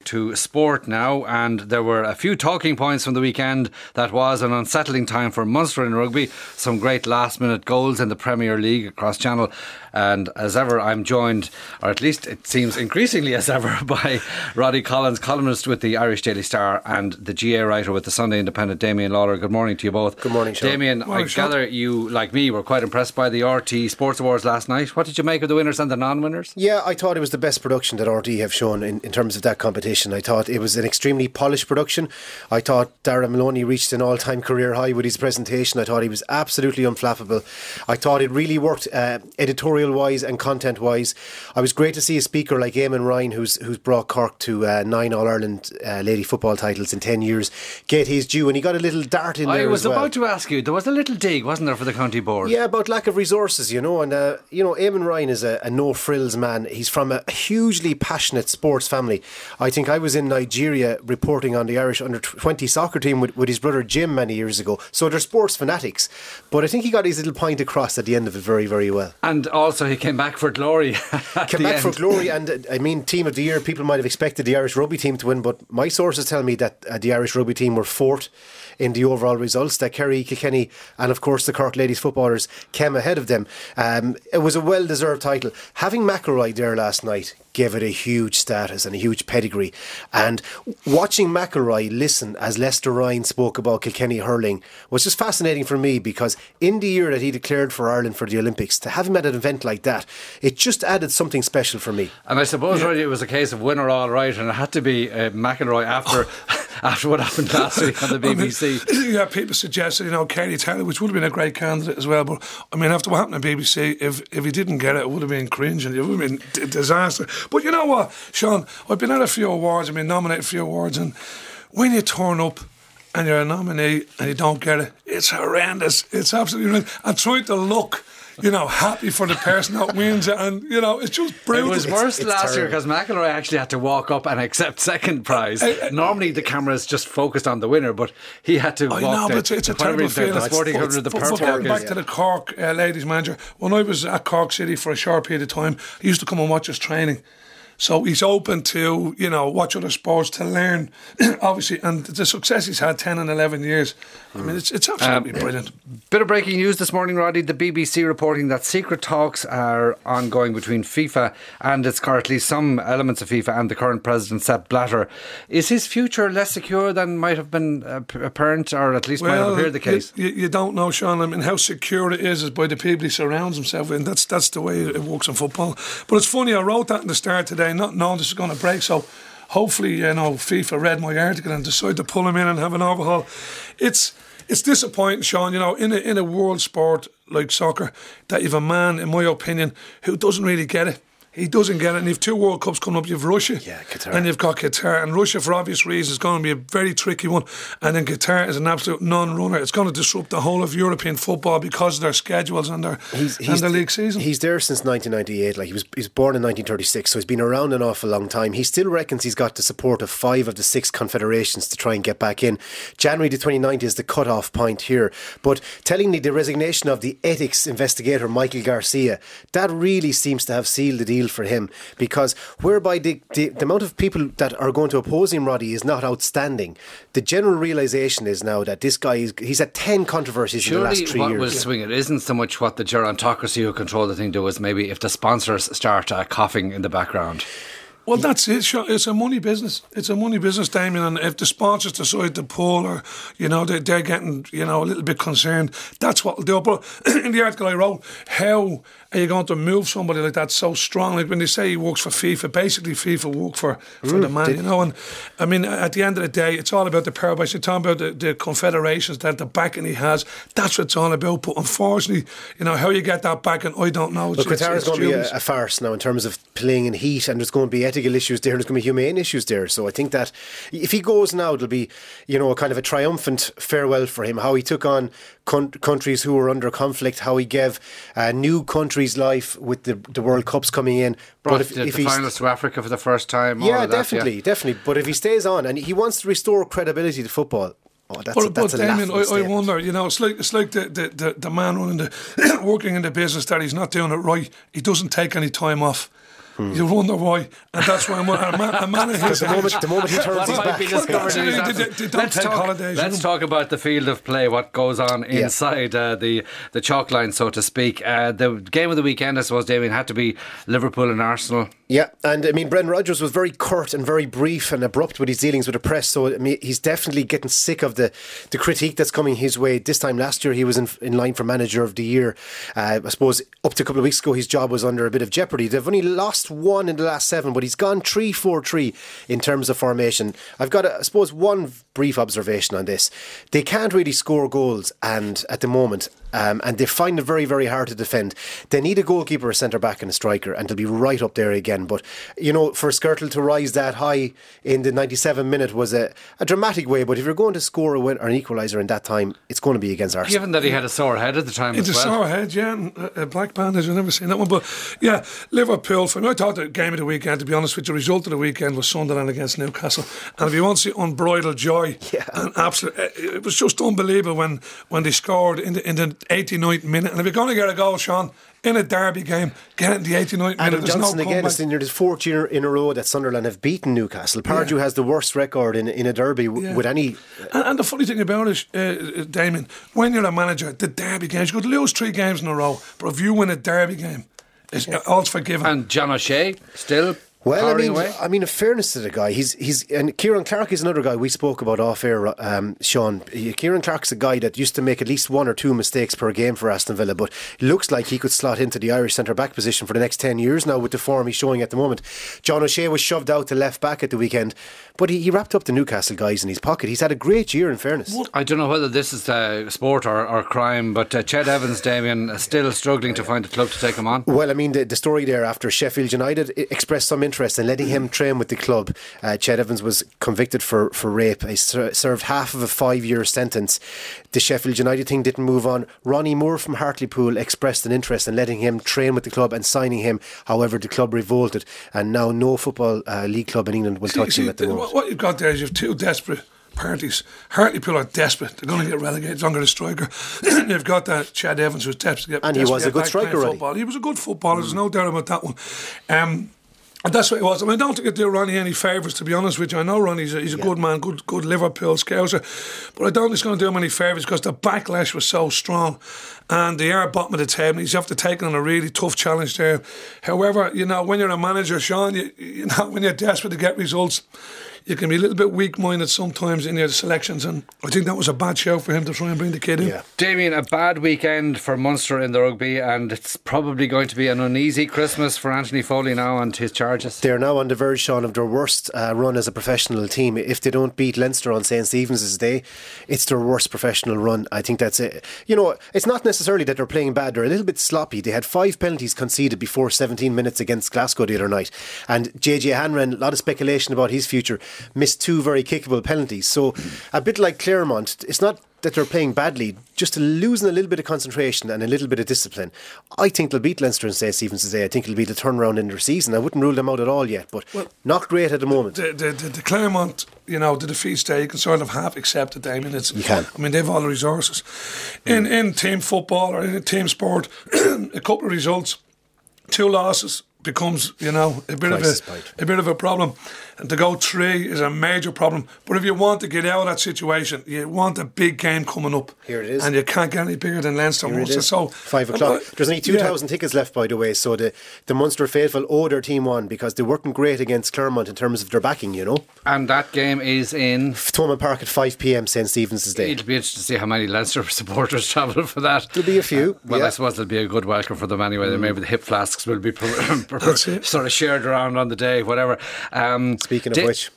to sport now, and there were a few talking points from the weekend. That was an unsettling time for Munster in rugby. Some great last minute goals in the Premier League across Channel, and as ever I'm joined, or at least it seems increasingly as ever, by Roddy Collins, columnist with the Irish Daily Star and the GA writer with the Sunday Independent, Damien Lawler. Good morning to you both. Good morning, Sean. Damien, I gather you, like me, were quite impressed by the RT Sports Awards last night. What did you make of the winners and the non-winners? Yeah, I thought it was the best production that RT have shown in terms of that competition. I thought it was an extremely polished production. I thought Darragh Maloney reached an all-time career high with his presentation. I thought he was absolutely unflappable. I thought it really worked editorial-wise and content-wise. I was great to see a speaker like Eamon Ryan, who's brought Cork to 9 All-Ireland lady football titles in 10 years, get his due, and he got a little dart in there as well. I was about to ask you, there was a little dig, wasn't there, for the county board? Yeah, about lack of resources, and Eamon Ryan is a no-frills man. He's from a hugely passionate sports family. I think I was in Nigeria reporting on the Irish under-20 soccer team with his brother Jim many years ago, so they're sports fanatics, but I think he got his little point across at the end of it very, very well. And also he came back for glory. For glory, and I mean, team of the year, people might have expected the Irish rugby team to win, but my sources tell me that the Irish rugby team were fourth in the overall results, that Kerry, Kilkenny and of course the Cork ladies footballers came ahead of them. It was a well-deserved title. Having McIlroy there last night gave it a huge status and a huge pedigree, and watching McIlroy listen as Lester Ryan spoke about Kilkenny hurling was just fascinating for me, because in the year that he declared for Ireland for the Olympics, to have him at an event like that, it just added something special for me. And I suppose really it was a case of winner all right, and it had to be McIlroy after what happened last week on the BBC. Yeah, people suggested, Kerry Taylor, which would have been a great candidate as well, but I mean, after what happened on BBC, if he didn't get it, it would have been cringe and it would have been a disaster. But you know what, Sean, I've been at a few awards, I've been nominated for a few awards, and when you turn up and you're a nominee and you don't get it, it's horrendous. It's absolutely horrendous. And trying to look happy for the person that wins it, and it's just brutal. It was worse last year because McIlroy actually had to walk up and accept second prize. Normally the camera's just focused on the winner, but he had to walk but it's a terrible feeling. The sporting the going back to the Cork ladies manager, when I was at Cork City for a short period of time, he used to come and watch us training. So he's open to, watch other sports, to learn, obviously, and the success he's had 10 and 11 years. I mean, it's absolutely brilliant. Bit of breaking news this morning, Roddy. The BBC reporting that secret talks are ongoing between FIFA and at least some elements of FIFA and the current president, Sepp Blatter. Is his future less secure than might have been apparent, or at least might have appeared the case? You don't know, Sean. I mean, how secure it is by the people he surrounds himself with, and that's the way it works in football. But it's funny, I wrote that in the Star today, not knowing this is going to break, so hopefully FIFA read my article and decided to pull him in and have an overhaul. It's disappointing, Sean, in a world sport like soccer, that you have a man, in my opinion, who doesn't really get it. He doesn't get it, and you have two World Cups coming up. You have Russia, Qatar, and you've got Qatar, and Russia, for obvious reasons, is going to be a very tricky one, and then Qatar is an absolute non-runner. It's going to disrupt the whole of European football because of their schedules and their league season. He's there since 1998. He was born in 1936, so he's been around an awful long time. He still reckons he's got the support of 5 of the 6 confederations to try and get back in. January the 29th is the cut-off point here, but telling me the resignation of the ethics investigator Michael Garcia, that really seems to have sealed the deal for him, because whereby the amount of people that are going to oppose him, Roddy, is not outstanding. The general realisation is now that this guy he's had 10 controversies in the last 3 years. Surely what will swing it isn't so much what the gerontocracy who control the thing do, is maybe if the sponsors start coughing in the background. Well, that's it. It's a money business. It's a money business, Damien. And if the sponsors decide to pull, or they're getting a little bit concerned, that's what they'll do. But in the article I wrote, how are you going to move somebody like that so strongly? When they say he works for FIFA, basically FIFA work for the man, And I mean, at the end of the day, it's all about the power base. You're talking about the confederations, that the backing he has. That's what it's all about. But unfortunately, how you get that backing, I don't know. Qatar is going to be a farce now in terms of playing in heat, and there's going to be ethical issues there, there's going to be humane issues there. So I think that if he goes now, it'll be a kind of a triumphant farewell for him. How he took on countries who were under conflict, how he gave new countries life with the World Cups coming in. Brought the finals to Africa for the first time. Yeah, definitely. But if he stays on and he wants to restore credibility to football, that's Damien, I wonder, it's like the man running working in the business, that he's not doing it right. He doesn't take any time off. You wonder why, and that's why a man of his The moment he turns his back. Let's talk about the field of play, what goes on inside the chalk line, so to speak. The game of the weekend, I suppose, Damien, had to be Liverpool and Arsenal. Yeah, and I mean, Brendan Rodgers was very curt and very brief and abrupt with his dealings with the press, so I mean, he's definitely getting sick of the critique that's coming his way. This time last year he was in line for Manager of the Year. I suppose up to a couple of weeks ago his job was under a bit of jeopardy. They've only lost one in the last 7, but he's gone 3-4-3 in terms of formation. I've got, I suppose, one brief observation on this. They can't really score goals and at the moment, and they find it very, very hard to defend. They need a goalkeeper, a centre-back and a striker, and they'll be right up there again. But, you know, for Skirtle to rise that high in the 97th minute was a dramatic way, but if you're going to score a win or an equaliser in that time, it's going to be against Arsenal. Given that he had a sore head at the time as well. It's a sore head, yeah, and a black bandage, I've never seen that one. But, yeah, Liverpool, for me, I thought the game of the weekend, to be honest with you, the result of the weekend was Sunderland against Newcastle. And if you want to see unbridled joy, and absolute, it was just unbelievable when they scored in the 89th minute. And if you're going to get a goal, Sean, in a derby game, get it in the 89th minute. Adam Johnson again, it's in the 4th year in a row that Sunderland have beaten Newcastle. Pardew has the worst record in a derby with any. And the funny thing about it, Damien, when you're a manager, the derby games, you could lose 3 games in a row, but if you win a derby game, it's all's forgiven. And John O'Shea still. Well, I mean, in fairness to the guy, he's and Kieran Clark is another guy we spoke about off air, Sean. Kieran Clark's a guy that used to make at least 1 or 2 mistakes per game for Aston Villa, but it looks like he could slot into the Irish centre-back position for the next 10 years now with the form he's showing at the moment. John O'Shea was shoved out to left-back at the weekend, but he wrapped up the Newcastle guys in his pocket. He's had a great year, in fairness. I don't know whether this is sport or crime, but Ched Evans, Damien, still struggling to find a club to take him on. Well, I mean, the story there after Sheffield United expressed some interest in letting him train with the club. Ched Evans was convicted for rape. He served half of a 5-year sentence. The Sheffield United thing didn't move on. Ronnie Moore from Hartlepool expressed an interest in letting him train with the club and signing him. However, the club revolted, and now no football league club in England will touch him at the moment. What you've got there is you have 2 desperate parties. Hartlepool are desperate. They're going to get relegated under the striker. You've got that Ched Evans who's desperate to get. And he was a good striker, right? He was a good footballer. There's no doubt about that one. And that's what it was. I mean, I don't think it did Ronnie any favours, to be honest with you. I know Ronnie's he's a good man, good Liverpool scouser, but I don't think it's going to do him any favours because the backlash was so strong and they are bottom of the table. You have to take on a really tough challenge there. However, you know, when you're a manager, Sean, you know, when you're desperate to get results, you can be a little bit weak-minded sometimes in your selections, and I think that was a bad show for him to try and bring the kid in. Damien, a bad weekend for Munster in the rugby, and it's probably going to be an uneasy Christmas for Anthony Foley now and his charges. They're now on the verge, Sean, of their worst run as a professional team. If they don't beat Leinster on St. Stephen's Day, it's their worst professional run. I think that's it. You know, it's not necessarily that they're playing bad. They're a little bit sloppy. They had 5 penalties conceded before 17 minutes against Glasgow the other night, and JJ Hanrahan, a lot of speculation about his future, missed 2 very kickable penalties. So a bit like Claremont, it's not that they're playing badly, just losing a little bit of concentration and a little bit of discipline. I think they'll beat Leinster and St. Stephen's today. I think it'll be the turnaround in their season. I wouldn't rule them out at all yet, but not great at the moment. The Claremont, you know, the defeat day, you can sort of half accept it. I mean, you can. I mean, they've all the resources. In team football or in team sport, a couple of results, 2 losses becomes, you know, a bit of a problem, and to go 3 is a major problem. But if you want to get out of that situation, you want a big game coming up. Here it is, and you can't get any bigger than Leinster. Munster. So 5 o'clock. There's only 2,000 tickets left, by the way. So the Munster faithful owe their team one because they weren't great against Claremont in terms of their backing, you know. And that game is in Thomond Park at 5 p.m. St. Stephen's Day. It'll be interesting to see how many Leinster supporters travel for that. There'll be a few. I suppose there'll be a good welcome for them anyway. Maybe the hip flasks will be sort of shared around on the day, whatever. Speaking of which,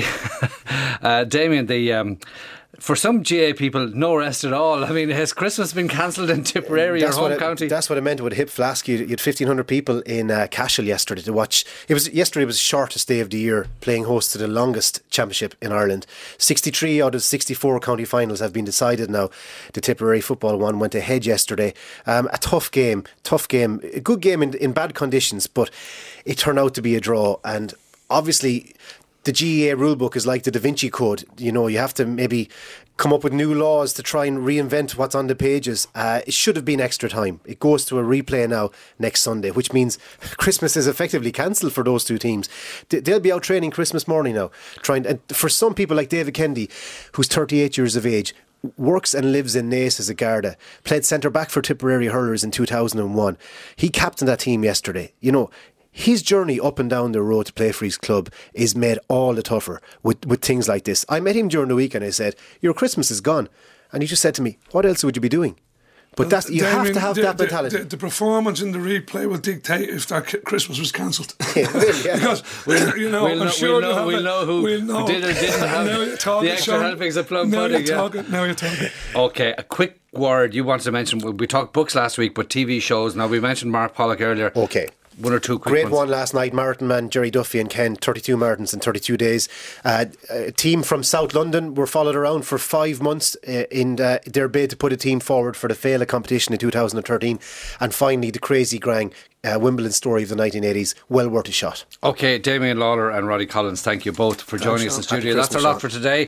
Damien, for some GA people, no rest at all. I mean, has Christmas been cancelled in Tipperary, your home county? That's what I meant with Hip Flask. You had 1,500 people in Cashel yesterday to watch. Yesterday was the shortest day of the year, playing host to the longest championship in Ireland. 63 out of 64 county finals have been decided now. The Tipperary football one went ahead yesterday. A tough game, a good game in bad conditions, but it turned out to be a draw. And obviously, the GEA rulebook is like the Da Vinci Code. You know, you have to maybe come up with new laws to try and reinvent what's on the pages. It should have been extra time. It goes to a replay now next Sunday, which means Christmas is effectively cancelled for those two teams. They'll be out training Christmas morning now. And for some people like David Kennedy, who's 38 years of age, works and lives in Naas as a Garda, played centre-back for Tipperary Hurlers in 2001. He captained that team yesterday. You know, his journey up and down the road to play for his club is made all the tougher with things like this. I met him during the week and I said, your Christmas is gone. And he just said to me, what else would you be doing? But that's, you have to have that mentality. The performance in the replay will dictate if that Christmas was cancelled. It will, yeah. Because, we'll know who did or didn't have the extra Sean. helpings of plum pudding. Now you're talking. Okay, a quick word you wanted to mention. We talked books last week, but TV shows. Now, we mentioned Mark Pollock earlier. Okay. One or two quick Great ones. one last night. Marathon man Jerry Duffy and Ken, 32 marathons in 32 days. A team from South London were followed around for 5 months in their bid to put a team forward for the Féile competition in 2013. And finally, the Crazy Grang Wimbledon story of the 1980s. Well worth a shot. Okay, Damien Lawler and Roddy Collins, thank you both for joining us in studio. That's a lot for today.